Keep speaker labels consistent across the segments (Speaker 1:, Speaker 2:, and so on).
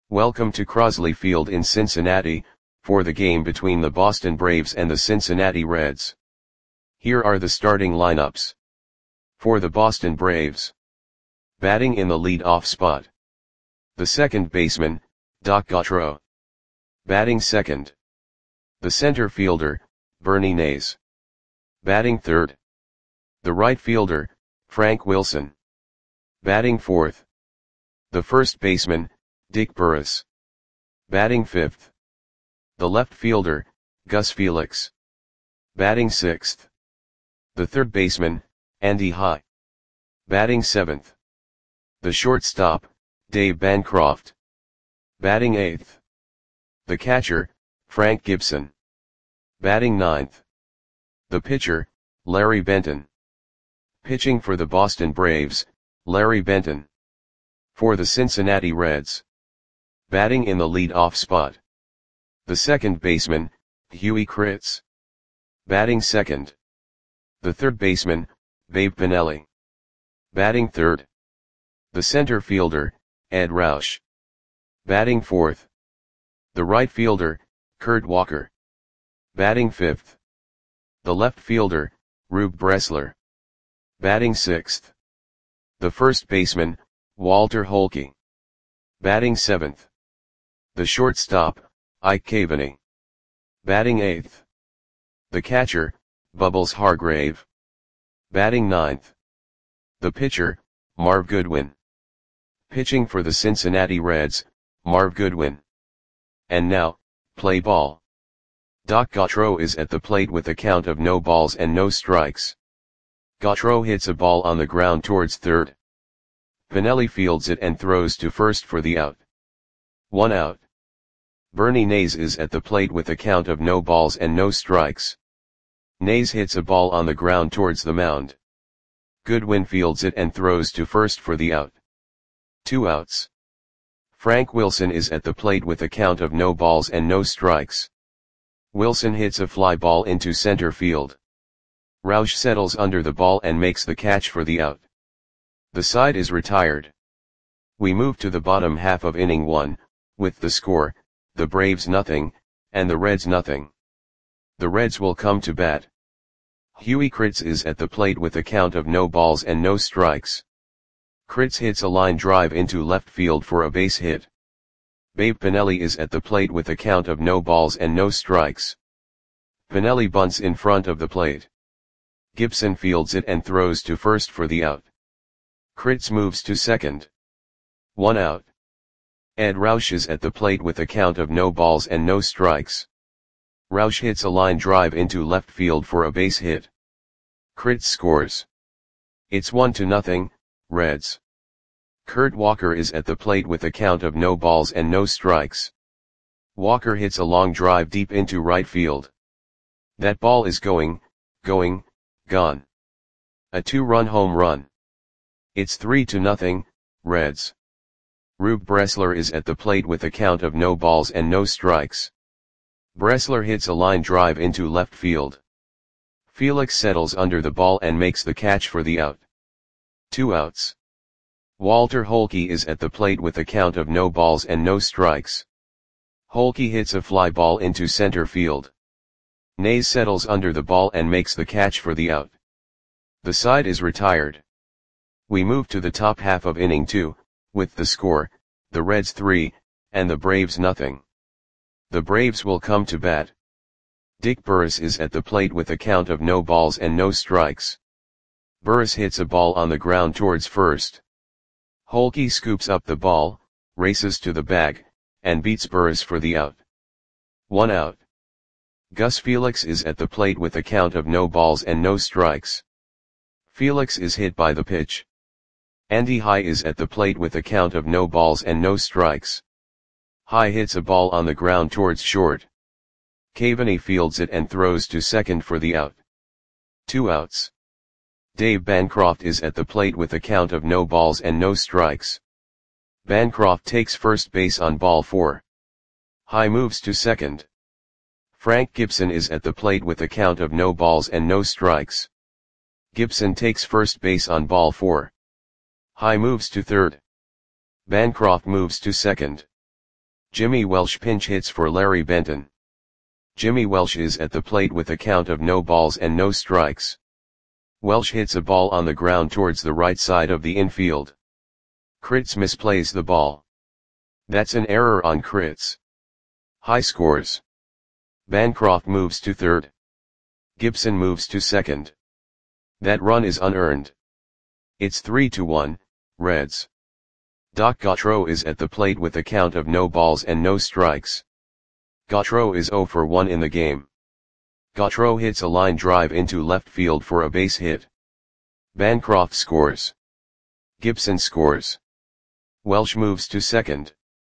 Speaker 1: Welcome to Crosley Field in Cincinnati, for the game between the Boston Braves and the Cincinnati Reds. Here are the starting lineups. For the Boston Braves. Batting in the lead-off spot. The second baseman, Doc Gautreaux. Batting second. The center fielder, Bernie Nays. Batting third. The right fielder, Frank Wilson. Batting fourth. The first baseman, Dick Burris. Batting fifth. The left fielder, Gus Felix. Batting sixth. The third baseman, Andy High. Batting seventh. The shortstop, Dave Bancroft. Batting eighth. The catcher, Frank Gibson. Batting ninth. The pitcher, Larry Benton. Pitching for the Boston Braves, Larry Benton. For the Cincinnati Reds. Batting in the lead-off spot. The second baseman, Huey Kritz. Batting second. The third baseman, Babe Pinelli. Batting third. The center fielder, Ed Roush. Batting fourth. The right fielder, Kurt Walker. Batting fifth. The left fielder, Rube Bressler. Batting sixth. The first baseman, Walter Holke. Batting seventh. The shortstop, Ike Cavaney. Batting eighth. The catcher, Bubbles Hargrave. Batting ninth. The pitcher, Marv Goodwin. Pitching for the Cincinnati Reds, Marv Goodwin. And now, play ball. Doc Gautreaux is at the plate with a count of no balls and no strikes. Gautreaux hits a ball on the ground towards third. Pinelli fields it and throws to first for the out. 1 out. Bernie Nays is at the plate with a count of no balls and no strikes. Nays hits a ball on the ground towards the mound. Goodwin fields it and throws to first for the out. 2 outs. Frank Wilson is at the plate with a count of no balls and no strikes. Wilson hits a fly ball into center field. Roush settles under the ball and makes the catch for the out. The side is retired. We move to the bottom half of inning 1, with the score, the Braves nothing, and the Reds nothing. The Reds will come to bat. Huey Kritz is at the plate with a count of no balls and no strikes. Kritz hits a line drive into left field for a base hit. Babe Pinelli is at the plate with a count of no balls and no strikes. Pinelli bunts in front of the plate. Gibson fields it and throws to first for the out. Kritz moves to second. 1 out. Ed Roush is at the plate with a count of no balls and no strikes. Roush hits a line drive into left field for a base hit. Kritz scores. It's 1-0, Reds. Kurt Walker is at the plate with a count of no balls and no strikes. Walker hits a long drive deep into right field. That ball is gone. A 2-run home run. It's 3-0, Reds. Rube Bressler is at the plate with a count of no balls and no strikes. Bressler hits a line drive into left field. Felix settles under the ball and makes the catch for the out. 2 outs. Walter Holke is at the plate with a count of no balls and no strikes. Holke hits a fly ball into center field. Nays settles under the ball and makes the catch for the out. The side is retired. We move to the top half of inning 2, with the score, the Reds 3, and the Braves nothing. The Braves will come to bat. Dick Burris is at the plate with a count of no balls and no strikes. Burris hits a ball on the ground towards first. Holke scoops up the ball, races to the bag, and beats Burris for the out. 1 out. Gus Felix is at the plate with a count of no balls and no strikes. Felix is hit by the pitch. Andy High is at the plate with a count of no balls and no strikes. High hits a ball on the ground towards short. Cavaney fields it and throws to second for the out. 2 outs. Dave Bancroft is at the plate with a count of no balls and no strikes. Bancroft takes first base on ball 4. High moves to second. Frank Gibson is at the plate with a count of no balls and no strikes. Gibson takes first base on ball 4. High moves to third. Bancroft moves to second. Jimmy Welsh pinch hits for Larry Benton. Jimmy Welsh is at the plate with a count of no balls and no strikes. Welsh hits a ball on the ground towards the right side of the infield. Kritz misplays the ball. That's an error on Kritz. High scores. Bancroft moves to third. Gibson moves to second. That run is unearned. It's 3-1, Reds. Doc Gautreaux is at the plate with a count of no balls and no strikes. Gautreaux is 0 for 1 in the game. Gautreaux hits a line drive into left field for a base hit. Bancroft scores. Gibson scores. Welsh moves to second.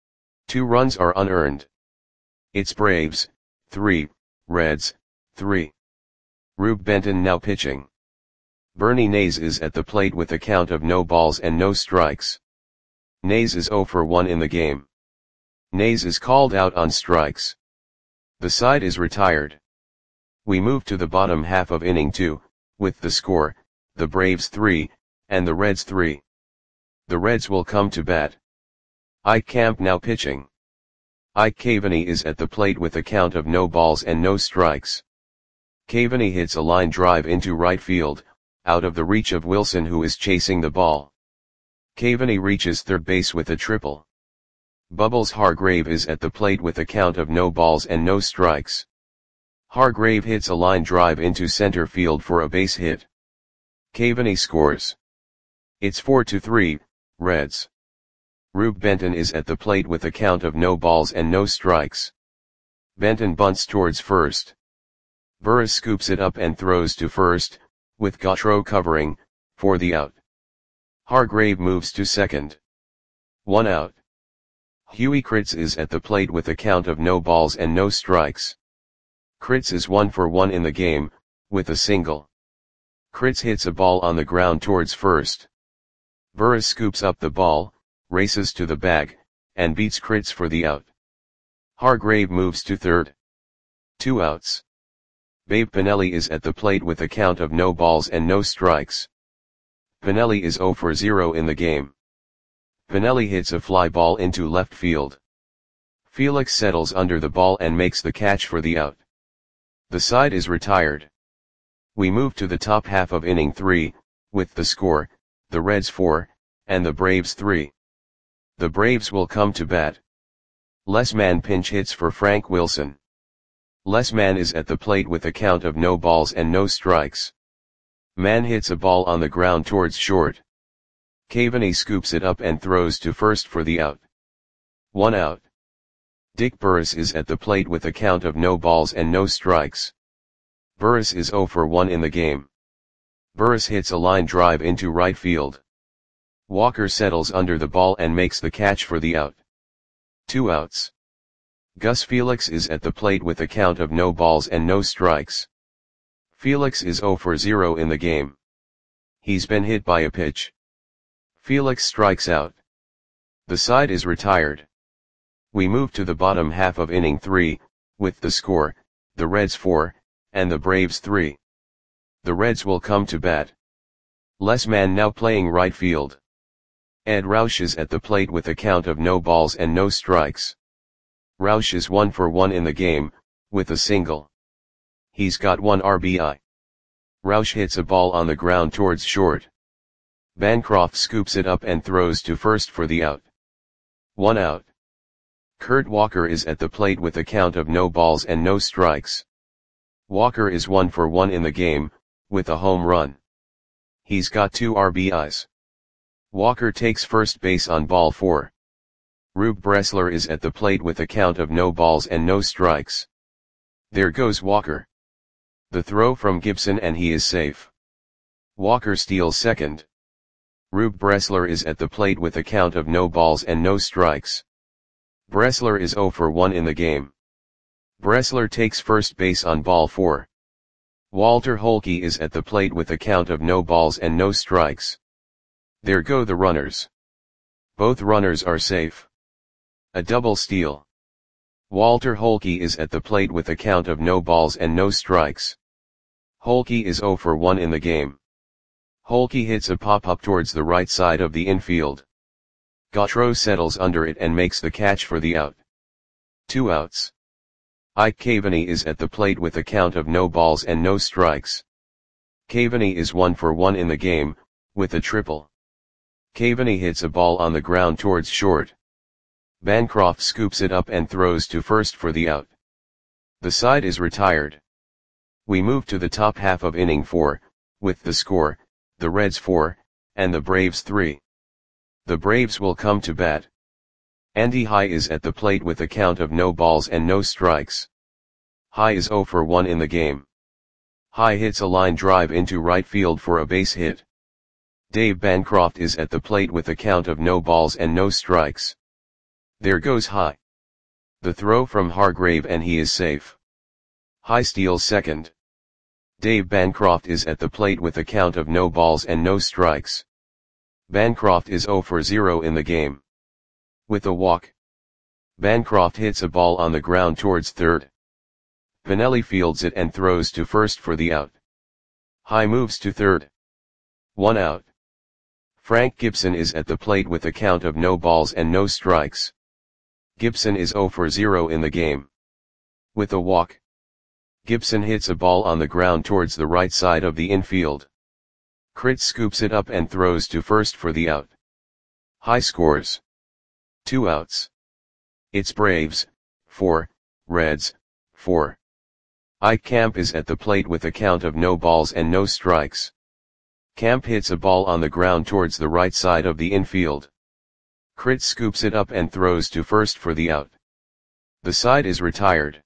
Speaker 1: 2 runs are unearned. It's Braves, 3, Reds, 3. Rube Benton now pitching. Bernie Nays is at the plate with a count of no balls and no strikes. Nays is 0 for 1 in the game. Nays is called out on strikes. The side is retired. We move to the bottom half of inning 2, with the score, the Braves 3, and the Reds 3. The Reds will come to bat. Ike Camp now pitching. Ike Caveney is at the plate with a count of no balls and no strikes. Caveney hits a line drive into right field, out of the reach of Wilson who is chasing the ball. Caveney reaches third base with a triple. Bubbles Hargrave is at the plate with a count of no balls and no strikes. Hargrave hits a line drive into center field for a base hit. Caveney scores. It's 4-3, Reds. Rube Benton is at the plate with a count of no balls and no strikes. Benton bunts towards first. Burris scoops it up and throws to first, with Gautreaux covering, for the out. Hargrave moves to second. 1 out. Huey Kritz is at the plate with a count of no balls and no strikes. Kritz is 1 for 1 in the game, with a single. Kritz hits a ball on the ground towards first. Burris scoops up the ball, races to the bag, and beats Kritz for the out. Hargrave moves to third. 2 outs. Babe Pinelli is at the plate with a count of no balls and no strikes. Pinelli is 0 for 0 in the game. Pinelli hits a fly ball into left field. Felix settles under the ball and makes the catch for the out. The side is retired. We move to the top half of inning 3, with the score, the Reds 4, and the Braves 3. The Braves will come to bat. Les Mann pinch hits for Frank Wilson. Les Mann is at the plate with a count of no balls and no strikes. Mann hits a ball on the ground towards short. Caveney scoops it up and throws to first for the out. 1 out. Dick Burris is at the plate with a count of no balls and no strikes. Burris is 0 for 1 in the game. Burris hits a line drive into right field. Walker settles under the ball and makes the catch for the out. 2 outs. Gus Felix is at the plate with a count of no balls and no strikes. Felix is 0 for 0 in the game. He's been hit by a pitch. Felix strikes out. The side is retired. We move to the bottom half of inning 3, with the score, the Reds 4, and the Braves 3. The Reds will come to bat. Les Mann now playing right field. Ed Roush is at the plate with a count of no balls and no strikes. Roush is 1 for 1 in the game, with a single. He's got 1 RBI. Roush hits a ball on the ground towards short. Bancroft scoops it up and throws to first for the out. 1 out. Kurt Walker is at the plate with a count of no balls and no strikes. Walker is 1 for 1 in the game, with a home run. He's got 2 RBIs. Walker takes first base on ball 4. Rube Bressler is at the plate with a count of no balls and no strikes. There goes Walker. The throw from Gibson and he is safe. Walker steals second. Rube Bressler is at the plate with a count of no balls and no strikes. Bressler is 0 for 1 in the game. Bressler takes first base on ball 4. Walter Holke is at the plate with a count of no balls and no strikes. There go the runners. Both runners are safe. A double steal. Walter Holke is at the plate with a count of no balls and no strikes. Holke is 0 for 1 in the game. Holke hits a pop-up towards the right side of the infield. Gautreaux settles under it and makes the catch for the out. 2 outs. Ike Caveney is at the plate with a count of no balls and no strikes. Caveney is 1 for 1 in the game, with a triple. Caveney hits a ball on the ground towards short. Bancroft scoops it up and throws to first for the out. The side is retired. We move to the top half of inning 4, with the score, the Reds 4, and the Braves 3. The Braves will come to bat. Andy High is at the plate with a count of no balls and no strikes. High is 0 for 1 in the game. High hits a line drive into right field for a base hit. Dave Bancroft is at the plate with a count of no balls and no strikes. There goes High. The throw from Hargrave and he is safe. High steals second. Dave Bancroft is at the plate with a count of no balls and no strikes. Bancroft is 0 for 0 in the game. With a walk, Bancroft hits a ball on the ground towards third. Pinelli fields it and throws to first for the out. High moves to third. 1 out. Frank Gibson is at the plate with a count of no balls and no strikes. Gibson is 0 for 0 in the game. With a walk, Gibson hits a ball on the ground towards the right side of the infield. Critz scoops it up and throws to first for the out. High scores. 2 outs. It's Braves, 4, Reds, 4. Ike Camp is at the plate with a count of no balls and no strikes. Camp hits a ball on the ground towards the right side of the infield. Critz scoops it up and throws to first for the out. The side is retired.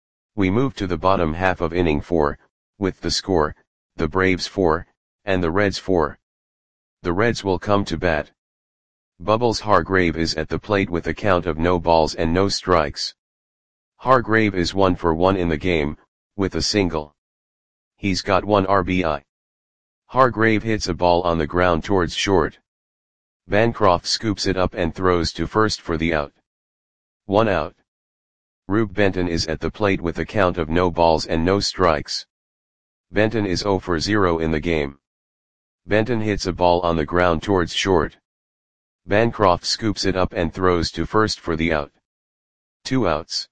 Speaker 1: We move to the bottom half of inning 4, with the score, the Braves 4, and the Reds 4. The Reds will come to bat. Bubbles Hargrave is at the plate with a count of no balls and no strikes. Hargrave is 1 for 1 in the game, with a single. He's got 1 RBI. Hargrave hits a ball on the ground towards short. Bancroft scoops it up and throws to first for the out. 1 out. Rube Benton is at the plate with a count of no balls and no strikes. Benton is 0 for 0 in the game. Benton hits a ball on the ground towards short. Bancroft scoops it up and throws to first for the out. 2 outs.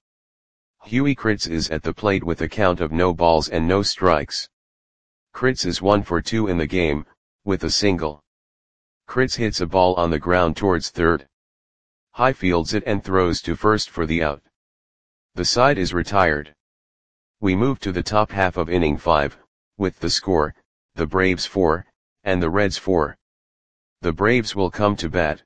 Speaker 1: Huey Critz is at the plate with a count of no balls and no strikes. Critz is 1 for 2 in the game, with a single. Critz hits a ball on the ground towards third. High fields it and throws to first for the out. The side is retired. We move to the top half of inning 5, with the score, the Braves 4, and the Reds 4. The Braves will come to bat.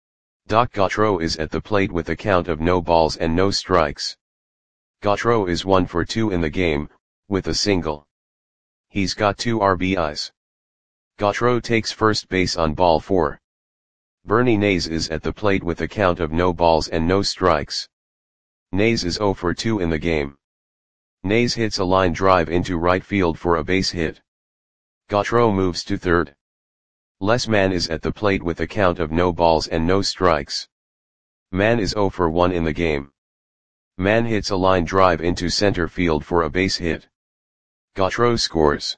Speaker 1: Doc Gautreaux is at the plate with a count of no balls and no strikes. Gautreaux is 1 for 2 in the game, with a single. He's got 2 RBIs. Gautreaux takes first base on ball 4. Bernie Nays is at the plate with a count of no balls and no strikes. Nays is 0 for 2 in the game. Nays hits a line drive into right field for a base hit. Gautreaux moves to third. Les Mann is at the plate with a count of no balls and no strikes. Mann is 0 for 1 in the game. Mann hits a line drive into center field for a base hit. Gautreaux scores.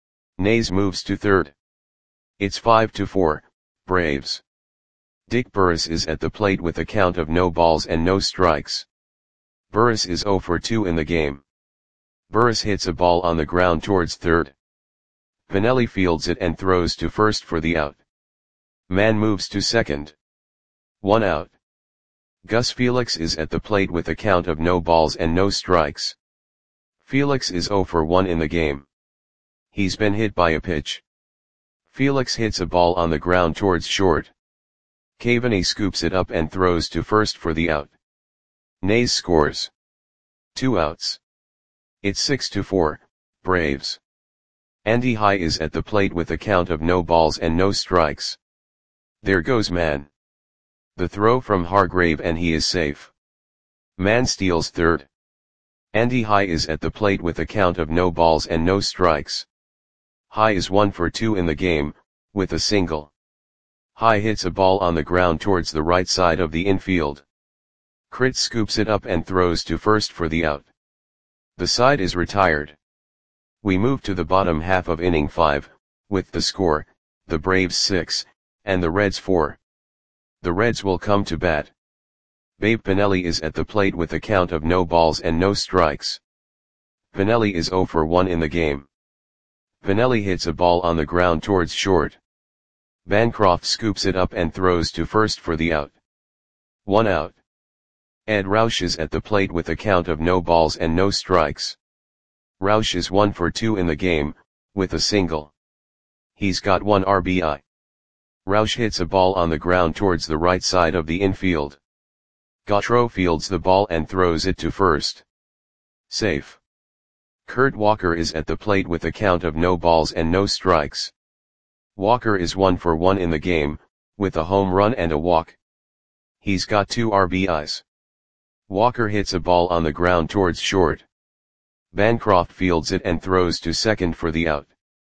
Speaker 1: Nays moves to third. It's 5-4, Braves. Dick Burris is at the plate with a count of no balls and no strikes. Burris is 0 for 2 in the game. Burris hits a ball on the ground towards third. Pinelli fields it and throws to first for the out. Mann moves to second. 1 out. Gus Felix is at the plate with a count of no balls and no strikes. Felix is 0 for 1 in the game. He's been hit by a pitch. Felix hits a ball on the ground towards short. Caveney scoops it up and throws to first for the out. Nays scores. 2 outs. It's 6-4, Braves. Andy High is at the plate with a count of no balls and no strikes. There goes Mann. The throw from Hargrave and he is safe. Mann steals third. Andy High is at the plate with a count of no balls and no strikes. High is 1 for 2 in the game, with a single. High hits a ball on the ground towards the right side of the infield. Critz scoops it up and throws to first for the out. The side is retired. We move to the bottom half of inning 5, with the score, the Braves 6, and the Reds 4. The Reds will come to bat. Babe Pinelli is at the plate with a count of no balls and no strikes. Pinelli is 0 for 1 in the game. Pinelli hits a ball on the ground towards short. Bancroft scoops it up and throws to first for the out. 1 out. Ed Roush is at the plate with a count of no balls and no strikes. Roush is 1 for 2 in the game, with a single. He's got 1 RBI. Roush hits a ball on the ground towards the right side of the infield. Gautreau fields the ball and throws it to first. Safe. Kurt Walker is at the plate with a count of no balls and no strikes. Walker is 1 for 1 in the game, with a home run and a walk. He's got 2 RBIs. Walker hits a ball on the ground towards short. Bancroft fields it and throws to second for the out.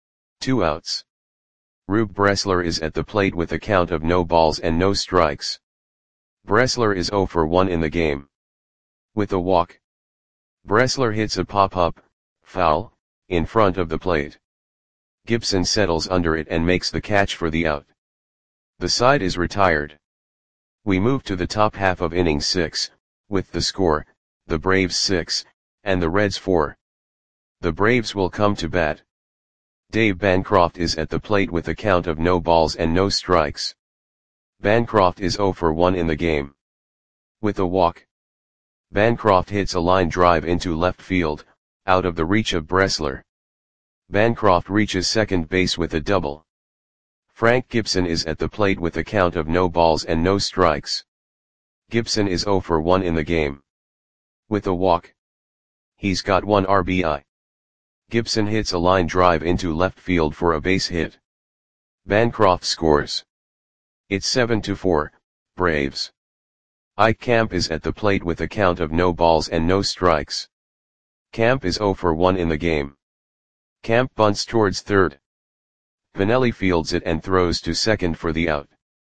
Speaker 1: 2 outs. Rube Bressler is at the plate with a count of no balls and no strikes. Bressler is 0 for 1 in the game. With a walk. Bressler hits a pop-up, foul, in front of the plate. Gibson settles under it and makes the catch for the out. The side is retired. We move to the top half of inning 6, with the score, the Braves 6, and the Reds 4. The Braves will come to bat. Dave Bancroft is at the plate with a count of no balls and no strikes. Bancroft is 0 for 1 in the game. With a walk. Bancroft hits a line drive into left field, out of the reach of Bressler. Bancroft reaches second base with a double. Frank Gibson is at the plate with a count of no balls and no strikes. Gibson is 0 for 1 in the game. With a walk. He's got 1 RBI. Gibson hits a line drive into left field for a base hit. Bancroft scores. It's 7-4, Braves. Ike Camp is at the plate with a count of no balls and no strikes. Camp is 0 for 1 in the game. Camp bunts towards third. Pinelli fields it and throws to second for the out.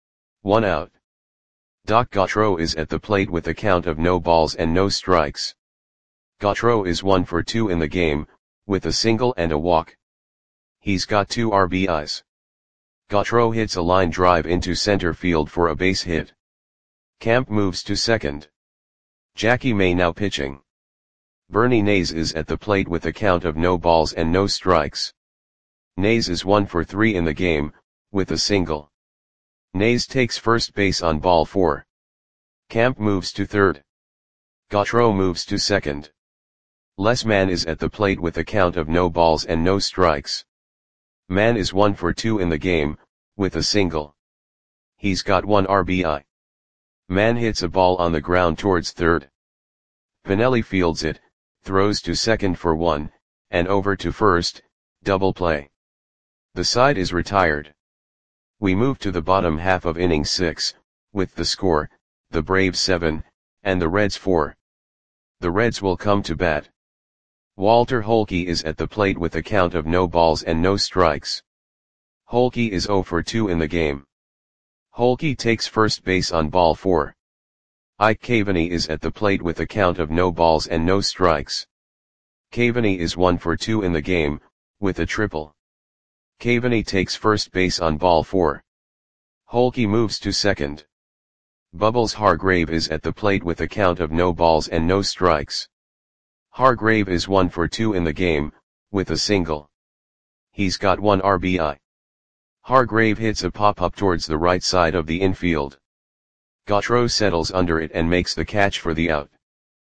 Speaker 1: 1 out. Doc Gautreau is at the plate with a count of no balls and no strikes. Gautreau is 1 for 2 in the game, with a single and a walk. He's got 2 RBIs. Gautreau hits a line drive into center field for a base hit. Camp moves to second. Jackie May now pitching. Bernie Nays is at the plate with a count of no balls and no strikes. Nays is 1 for 3 in the game, with a single. Nays takes first base on ball 4. Camp moves to third. Gautreau moves to second. Les Mann is at the plate with a count of no balls and no strikes. Mann is 1 for 2 in the game, with a single. He's got 1 RBI. Mann hits a ball on the ground towards third. Pinelli fields it, throws to second for 1, and over to first, double play. The side is retired. We move to the bottom half of inning 6, with the score, the Braves 7, and the Reds 4. The Reds will come to bat. Walter Holke is at the plate with a count of no balls and no strikes. Holke is 0 for 2 in the game. Holke takes first base on ball 4. Ike Caveney is at the plate with a count of no balls and no strikes. Caveney is 1 for 2 in the game, with a triple. Caveney takes first base on ball 4. Holke moves to second. Bubbles Hargrave is at the plate with a count of no balls and no strikes. Hargrave is 1 for 2 in the game, with a single. He's got 1 RBI. Hargrave hits a pop-up towards the right side of the infield. Gautreau settles under it and makes the catch for the out.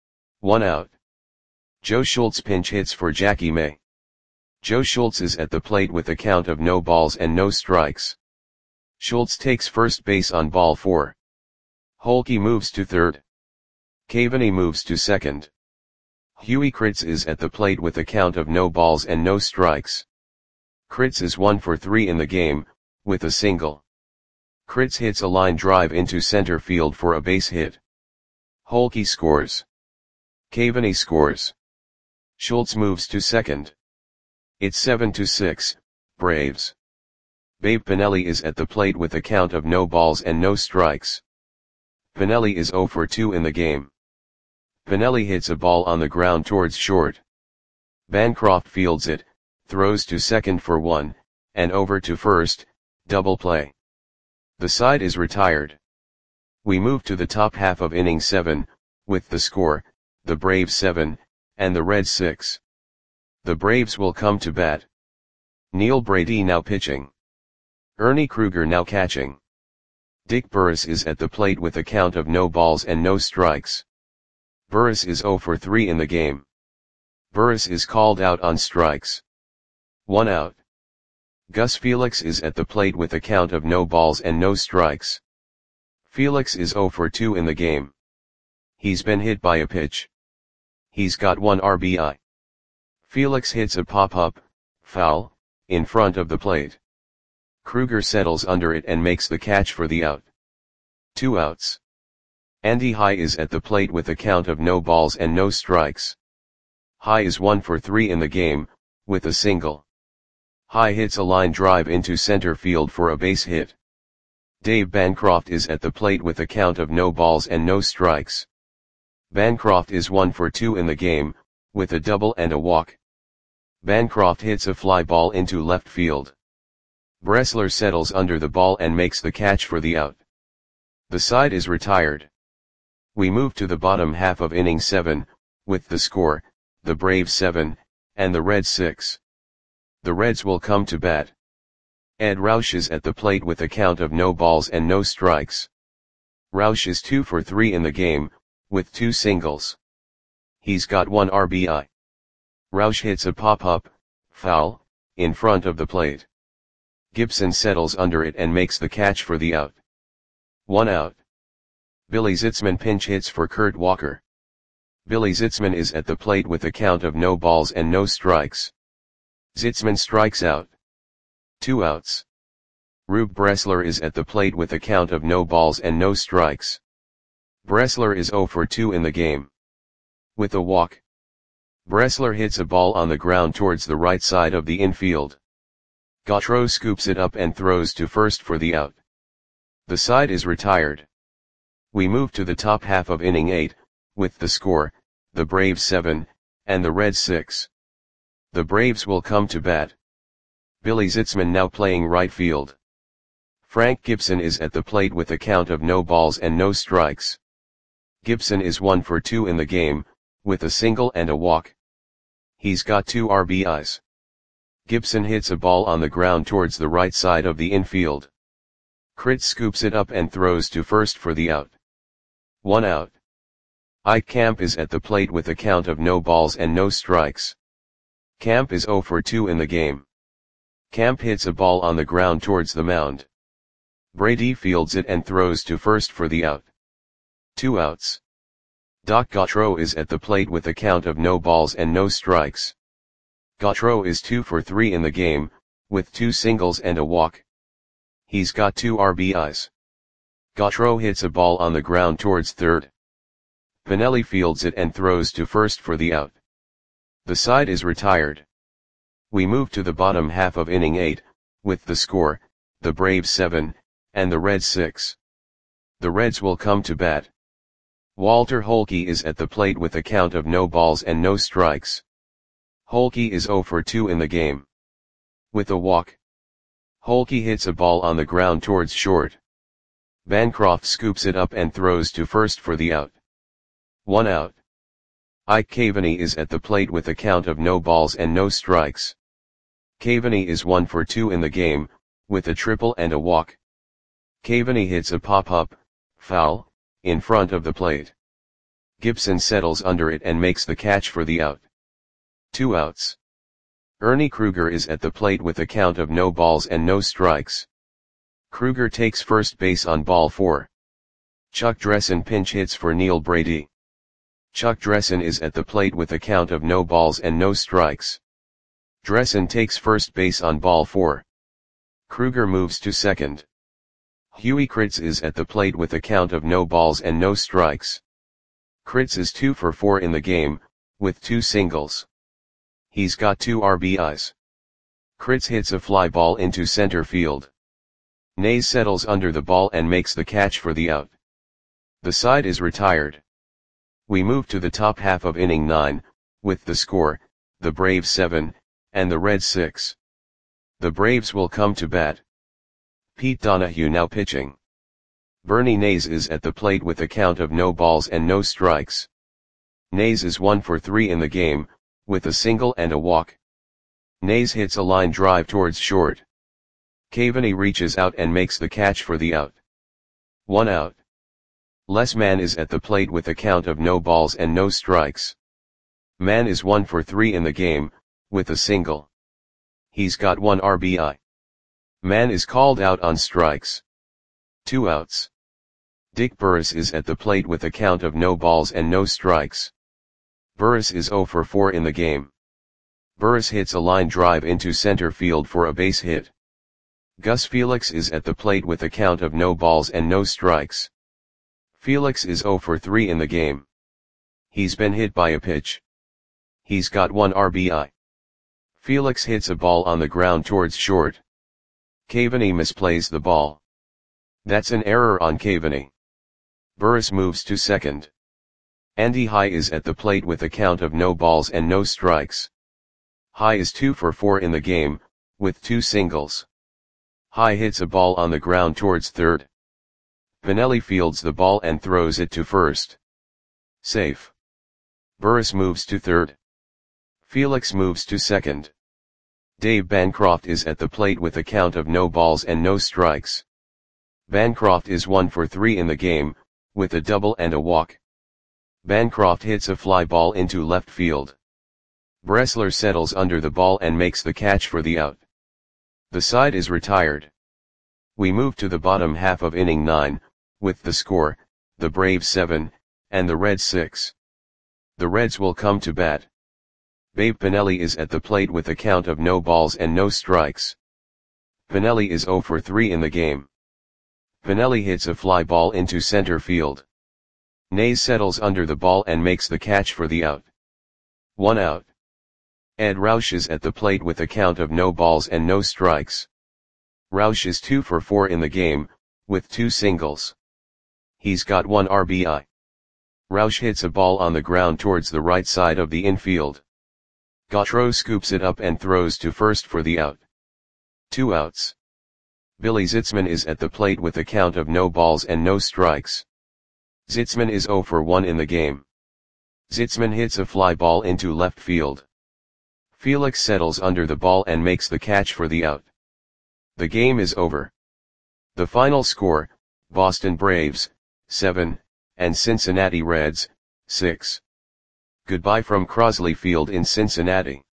Speaker 1: 1 out. Joe Schultz pinch hits for Jackie May. Joe Schultz is at the plate with a count of no balls and no strikes. Schultz takes first base on ball 4. Holke moves to third. Caveney moves to second. Huey Kritz is at the plate with a count of no balls and no strikes. Kritz is 1 for 3 in the game, with a single. Kritz hits a line drive into center field for a base hit. Holke scores. Caveney scores. Schultz moves to second. It's 7-6, Braves. Babe Pinelli is at the plate with a count of no balls and no strikes. Pinelli is 0 for 2 in the game. Pinelli hits a ball on the ground towards short. Bancroft fields it, throws to second for 1, and over to first, double play. The side is retired. We move to the top half of inning 7, with the score, the Braves 7, and the Reds 6. The Braves will come to bat. Neil Brady now pitching. Ernie Kruger now catching. Dick Burris is at the plate with a count of no balls and no strikes. Burris is 0 for 3 in the game. Burris is called out on strikes. 1 out. Gus Felix is at the plate with a count of no balls and no strikes. Felix is 0 for 2 in the game. He's been hit by a pitch. He's got 1 RBI. Felix hits a pop-up, foul, in front of the plate. Kruger settles under it and makes the catch for the out. 2 outs. Andy High is at the plate with a count of no balls and no strikes. High is 1 for 3 in the game, with a single. High hits a line drive into center field for a base hit. Dave Bancroft is at the plate with a count of no balls and no strikes. Bancroft is 1 for 2 in the game, with a double and a walk. Bancroft hits a fly ball into left field. Bressler settles under the ball and makes the catch for the out. The side is retired. We move to the bottom half of inning 7, with the score, the Braves 7, and the Reds 6. The Reds will come to bat. Ed Roush is at the plate with a count of no balls and no strikes. Roush is 2 for 3 in the game, with 2 singles. He's got 1 RBI. Roush hits a pop-up, foul, in front of the plate. Gibson settles under it and makes the catch for the out. 1 out. Billy Zitzman pinch hits for Kurt Walker. Billy Zitzman is at the plate with a count of no balls and no strikes. Zitzman strikes out. 2 outs. Rube Bressler is at the plate with a count of no balls and no strikes. Bressler is 0 for 2 in the game. With a walk. Bressler hits a ball on the ground towards the right side of the infield. Gautreau scoops it up and throws to first for the out. The side is retired. We move to the top half of inning 8, with the score, the Braves 7, and the Reds 6. The Braves will come to bat. Billy Zitzman now playing right field. Frank Gibson is at the plate with a count of no balls and no strikes. Gibson is 1 for 2 in the game, with a single and a walk. He's got 2 RBIs. Gibson hits a ball on the ground towards the right side of the infield. Kritz scoops it up and throws to first for the out. 1 out. Ike Camp is at the plate with a count of no balls and no strikes. Camp is 0 for 2 in the game. Camp hits a ball on the ground towards the mound. Brady fields it and throws to first for the out. 2 outs. Doc Gautreau is at the plate with a count of no balls and no strikes. Gautreau is 2 for 3 in the game, with 2 singles and a walk. He's got 2 RBIs. Gautreau hits a ball on the ground towards third. Pinelli fields it and throws to first for the out. The side is retired. We move to the bottom half of inning 8, with the score, the Braves 7, and the Reds 6. The Reds will come to bat. Walter Holke is at the plate with a count of no balls and no strikes. Holke is 0 for 2 in the game. With a walk. Holke hits a ball on the ground towards short. Bancroft scoops it up and throws to first for the out. 1 out. Ike Caveney is at the plate with a count of no balls and no strikes. Caveney is 1 for 2 in the game, with a triple and a walk. Caveney hits a pop-up, foul, in front of the plate. Gibson settles under it and makes the catch for the out. 2 outs. Ernie Kruger is at the plate with a count of no balls and no strikes. Kruger takes first base on ball 4. Chuck Dressen pinch hits for Neil Brady. Chuck Dressen is at the plate with a count of no balls and no strikes. Dressen takes first base on ball 4. Kruger moves to second. Huey Kritz is at the plate with a count of no balls and no strikes. Kritz is 2 for 4 in the game, with 2 singles. He's got 2 RBIs. Kritz hits a fly ball into center field. Nays settles under the ball and makes the catch for the out. The side is retired. We move to the top half of inning 9, with the score, the Braves 7, and the Reds 6. The Braves will come to bat. Pete Donahue now pitching. Bernie Nays is at the plate with a count of no balls and no strikes. Nays is 1 for 3 in the game, with a single and a walk. Nays hits a line drive towards short. Cavaney reaches out and makes the catch for the out. 1 out. Les Mann is at the plate with a count of no balls and no strikes. Mann is 1 for 3 in the game, with a single. He's got 1 RBI. Mann is called out on strikes. 2 outs. Dick Burris is at the plate with a count of no balls and no strikes. Burris is 0 for 4 in the game. Burris hits a line drive into center field for a base hit. Gus Felix is at the plate with a count of no balls and no strikes. Felix is 0 for 3 in the game. He's been hit by a pitch. He's got 1 RBI. Felix hits a ball on the ground towards short. Cavaney misplays the ball. That's an error on Cavaney. Burris moves to second. Andy High is at the plate with a count of no balls and no strikes. High is 2 for 4 in the game, with 2 singles. High hits a ball on the ground towards third. Pinelli fields the ball and throws it to first. Safe. Burris moves to third. Felix moves to second. Dave Bancroft is at the plate with a count of no balls and no strikes. Bancroft is 1 for 3 in the game, with a double and a walk. Bancroft hits a fly ball into left field. Bressler settles under the ball and makes the catch for the out. The side is retired. We move to the bottom half of inning 9, with the score, the Braves 7, and the Reds 6. The Reds will come to bat. Babe Pinelli is at the plate with a count of no balls and no strikes. Pinelli is 0 for 3 in the game. Pinelli hits a fly ball into center field. Nays settles under the ball and makes the catch for the out. 1 out. Ed Roush is at the plate with a count of no balls and no strikes. Roush is 2 for 4 in the game, with 2 singles. He's got 1 RBI. Roush hits a ball on the ground towards the right side of the infield. Gautreaux scoops it up and throws to first for the out. 2 outs. Billy Zitzman is at the plate with a count of no balls and no strikes. Zitzman is 0 for 1 in the game. Zitzman hits a fly ball into left field. Felix settles under the ball and makes the catch for the out. The game is over. The final score, Boston Braves, 7, and Cincinnati Reds, 6. Goodbye from Crosley Field in Cincinnati.